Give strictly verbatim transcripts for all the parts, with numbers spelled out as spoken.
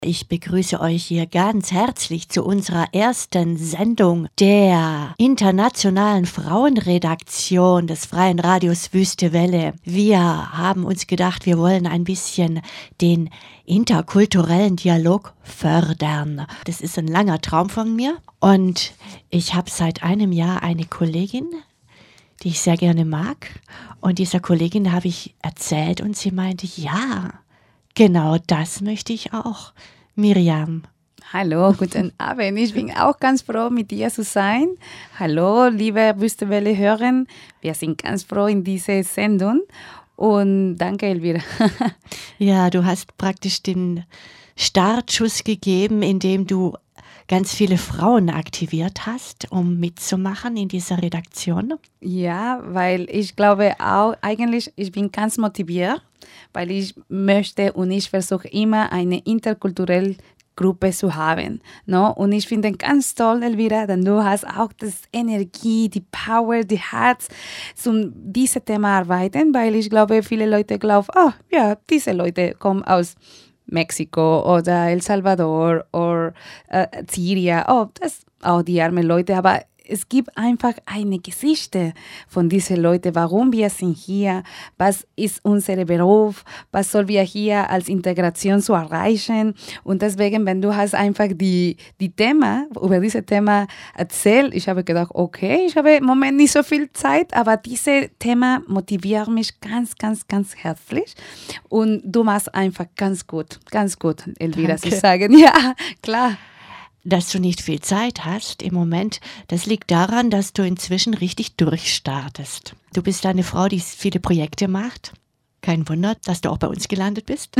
Ich begrüße euch hier ganz herzlich zu unserer ersten Sendung der internationalen Frauenredaktion des Freien Radios Wüste Welle. Wir haben uns gedacht, wir wollen ein bisschen den interkulturellen Dialog fördern. Das ist ein langer Traum von mir und ich habe seit einem Jahr eine Kollegin, die ich sehr gerne mag, und dieser Kollegin habe ich erzählt und sie meinte, ja, genau das möchte ich auch. Miriam. Hallo, guten Abend. Ich bin auch ganz froh, mit dir zu sein. Hallo, liebe Wüste Welle Hörer. Wir sind ganz froh in dieser Sendung. Und danke, Elvira. Ja, du hast praktisch den Startschuss gegeben, indem du ganz viele Frauen aktiviert hast, um mitzumachen in dieser Redaktion. Ja, weil ich glaube auch, eigentlich, ich bin ganz motiviert, weil ich möchte und ich versuche immer eine interkulturelle Gruppe zu haben. No? Und ich finde ganz toll, Elvira, denn du hast auch das Energie, die Power, die Herz, zum dieses Thema arbeiten, weil ich glaube, viele Leute glauben, oh ja, diese Leute kommen aus Mexiko oder El Salvador oder äh, Syrien, oh, das auch die armen Leute, aber es gibt einfach eine Geschichte von diesen Leuten, warum wir sind hier, was ist unser Beruf, was sollen wir hier als Integration zu erreichen. Und deswegen, wenn du hast einfach die, die Thema, über dieses Thema erzählt, ich habe gedacht, okay, ich habe im Moment nicht so viel Zeit, aber dieses Thema motiviert mich ganz, ganz, ganz herzlich. Und du machst einfach ganz gut, ganz gut, Elvira, zu sagen. Ja, klar. Dass du nicht viel Zeit hast im Moment, das liegt daran, dass du inzwischen richtig durchstartest. Du bist eine Frau, die viele Projekte macht. Kein Wunder, dass du auch bei uns gelandet bist.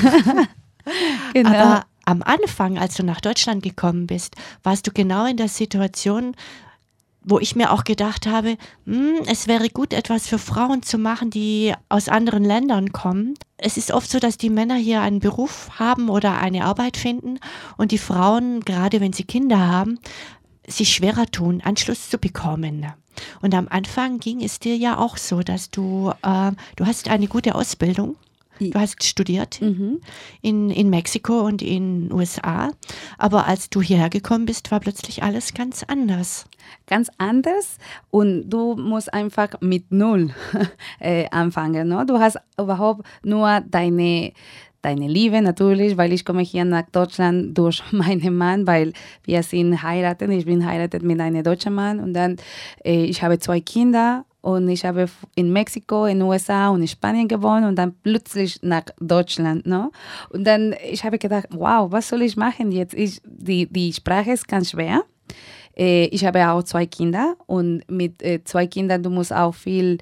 Genau. Aber am Anfang, als du nach Deutschland gekommen bist, warst du genau in der Situation, wo ich mir auch gedacht habe, hm, es wäre gut, etwas für Frauen zu machen, die aus anderen Ländern kommen. Es ist oft so, dass die Männer hier einen Beruf haben oder eine Arbeit finden und die Frauen, gerade wenn sie Kinder haben, sich schwerer tun, Anschluss zu bekommen. Und am Anfang ging es dir ja auch so, dass du, äh, du hast eine gute Ausbildung. Du hast studiert mhm. in, in Mexiko und in den U S A, aber als du hierher gekommen bist, war plötzlich alles ganz anders. Ganz anders und du musst einfach mit Null äh, anfangen. No? Du hast überhaupt nur deine, deine Liebe natürlich, weil ich komme hier nach Deutschland durch meinen Mann, weil wir sind heiratet. Ich bin heiratet mit einem deutschen Mann und dann äh, ich habe zwei Kinder. Und ich habe in Mexiko, in den U S A und in Spanien gewohnt und dann plötzlich nach Deutschland. No? Und dann ich habe gedacht, wow, was soll ich machen jetzt? Ich, die, die Sprache ist ganz schwer. Äh, ich habe auch zwei Kinder und mit äh, zwei Kindern, du musst auch viel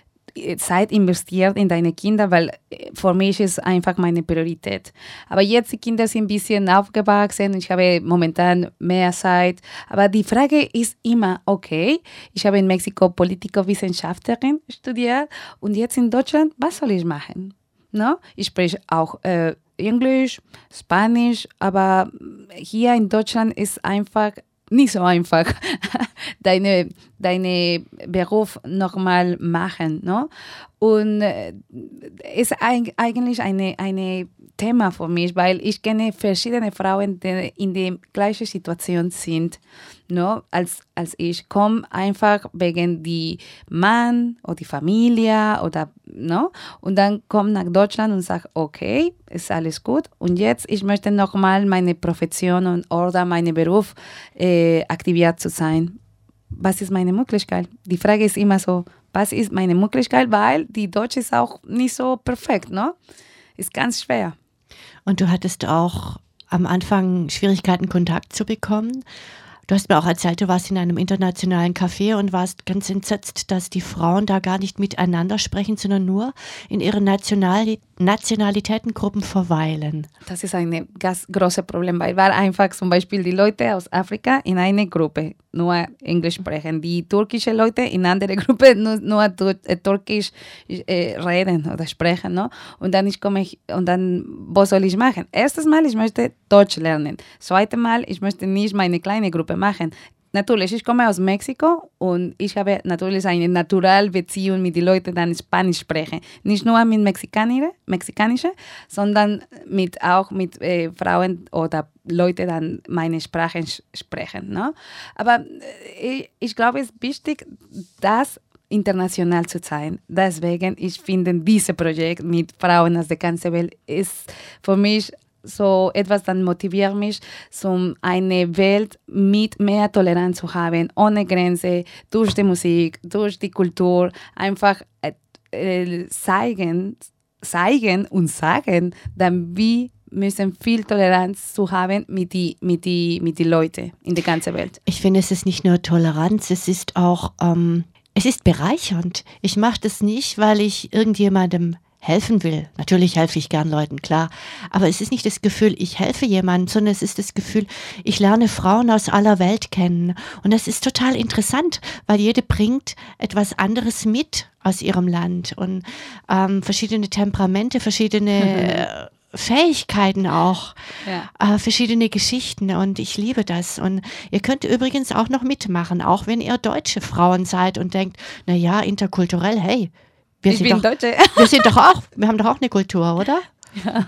Zeit investiert in deine Kinder, weil für mich ist einfach meine Priorität. Aber jetzt die Kinder sind ein bisschen aufgewachsen, ich habe momentan mehr Zeit. Aber die Frage ist immer, okay, ich habe in Mexiko Politikwissenschaftlerin studiert und jetzt in Deutschland, was soll ich machen? No? Ich spreche auch äh, Englisch, Spanisch, aber hier in Deutschland ist einfach nicht so einfach, deine, deine Beruf nochmal machen. No? Und es äh, ist eigentlich ein eine Thema für mich, weil ich kenne verschiedene Frauen, die in der gleichen Situation sind, no? als, als ich. Komme einfach wegen die Mann oder die Familie oder, no? Und dann komme nach Deutschland und sage, okay, ist alles gut. Und jetzt, ich möchte nochmal meine Profession oder meinen Beruf äh, aktiviert zu sein. Was ist meine Möglichkeit? Die Frage ist immer so, was ist meine Möglichkeit? Weil die Deutsche ist auch nicht so perfekt, no? Ist ganz schwer. Und du hattest auch am Anfang Schwierigkeiten, Kontakt zu bekommen. Du hast mir auch erzählt, du warst in einem internationalen Café und warst ganz entsetzt, dass die Frauen da gar nicht miteinander sprechen, sondern nur in ihren National- Nationalitätengruppen verweilen. Das ist ein ganz großes Problem, weil war einfach zum Beispiel die Leute aus Afrika in einer Gruppe nur Englisch sprechen, die türkischen Leute in einer Gruppe nur, nur Türkisch äh, reden oder sprechen. No? Und dann ich komme ich, und dann, was soll ich machen? Erstes Mal, ich möchte Deutsch lernen. Zweites Mal, ich möchte nicht meine kleine Gruppe machen. natürlich, ich komme aus Mexiko und ich habe natürlich eine naturale Beziehung mit den Leuten, die Spanisch sprechen. Nicht nur mit Mexikaner, Mexikanische, sondern mit, auch mit äh, Frauen oder Leuten, die meine Sprache sprechen. Ne? Aber äh, ich glaube, es ist wichtig, dass international zu sein. Deswegen, ich finde, dieses Projekt mit Frauen aus der ganzen Welt ist für mich so etwas, das motiviert mich, um eine Welt mit mehr Toleranz zu haben, ohne Grenze, durch die Musik, durch die Kultur, einfach äh, zeigen, zeigen und sagen, dass wir müssen viel Toleranz zu haben mit die, mit die, mit die Leuten in der ganzen Welt. Ich finde, es ist nicht nur Toleranz, es ist auch, ähm, es ist bereichernd. Ich mache das nicht, weil ich irgendjemandem helfen will. Natürlich helfe ich gern Leuten, klar. Aber es ist nicht das Gefühl, ich helfe jemandem, sondern es ist das Gefühl, ich lerne Frauen aus aller Welt kennen. Und das ist total interessant, weil jede bringt etwas anderes mit aus ihrem Land und ähm, verschiedene Temperamente, verschiedene mhm. Fähigkeiten auch, ja. äh, verschiedene Geschichten und ich liebe das. Und ihr könnt übrigens auch noch mitmachen, auch wenn ihr deutsche Frauen seid und denkt, naja, interkulturell, hey, Wir ich sind bin doch, Deutsche. Wir sind doch auch, wir haben doch auch eine Kultur, oder? Ja.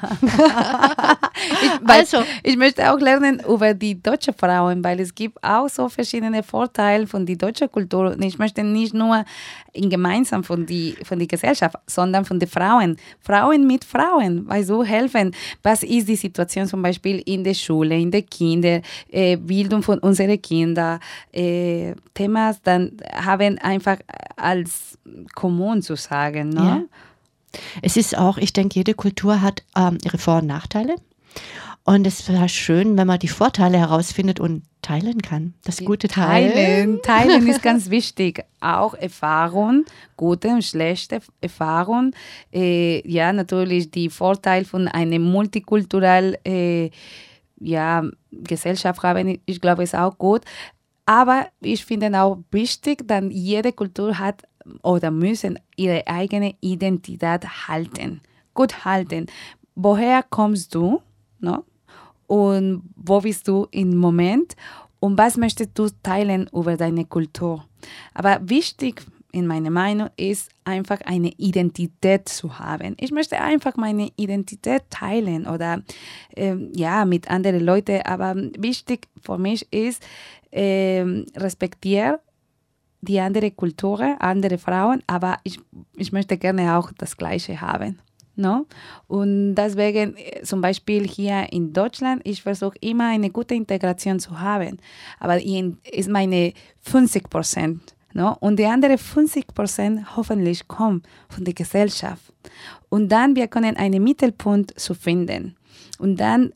ich, also. ich möchte auch lernen über die deutschen Frauen, weil es gibt auch so verschiedene Vorteile von der deutschen Kultur. Und ich möchte nicht nur in gemeinsam von der von die Gesellschaft, sondern von den Frauen. Frauen mit Frauen, weil so helfen. Was ist die Situation zum Beispiel in der Schule, in der Kinder, äh, Bildung von unseren Kindern, äh, Themen, dann haben einfach als kommun zu sagen, ne? Ja. Es ist auch, ich denke, jede Kultur hat ähm, ihre Vor- und Nachteile. Und es wäre schön, wenn man die Vorteile herausfindet und teilen kann. Das gute Teilen. Teilen, teilen ist ganz wichtig. Auch Erfahrung, gute und schlechte Erfahrung. Äh, ja, natürlich die Vorteile von einer multikulturellen äh, ja, Gesellschaft haben, ich glaube, ist auch gut. Aber ich finde auch wichtig, dass jede Kultur hat oder müssen ihre eigene Identität halten, gut halten. Woher kommst du, no? Und wo bist du im Moment und was möchtest du teilen über deine Kultur? Aber wichtig in meiner Meinung ist einfach eine Identität zu haben. Ich möchte einfach meine Identität teilen oder ähm, ja mit anderen Leuten, aber wichtig für mich ist ähm, respektieren die andere Kultur, andere Frauen, aber ich, ich möchte gerne auch das Gleiche haben. No? Und deswegen zum Beispiel hier in Deutschland, ich versuche immer eine gute Integration zu haben, aber in, ist meine fünfzig Prozent. No? Und die anderen fünfzig Prozent hoffentlich kommen von der Gesellschaft. Und dann wir können einen Mittelpunkt zu finden und dann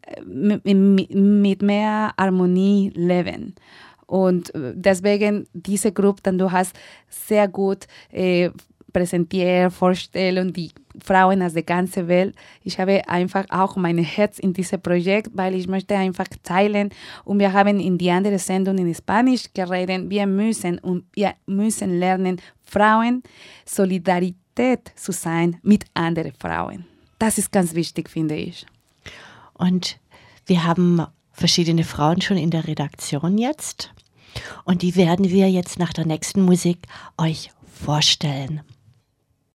mit mehr Harmonie leben. Und deswegen diese Gruppe, dann du hast sehr gut äh, präsentiert, vorstellen, die Frauen aus der ganzen Welt. Ich habe einfach auch mein Herz in diesem Projekt, weil ich möchte einfach teilen. Und wir haben in die andere Sendung in Spanisch geredet. Wir müssen und wir müssen lernen, Frauen Solidarität zu sein mit anderen Frauen. Das ist ganz wichtig, finde ich. Und wir haben verschiedene Frauen schon in der Redaktion jetzt. Und die werden wir jetzt nach der nächsten Musik euch vorstellen.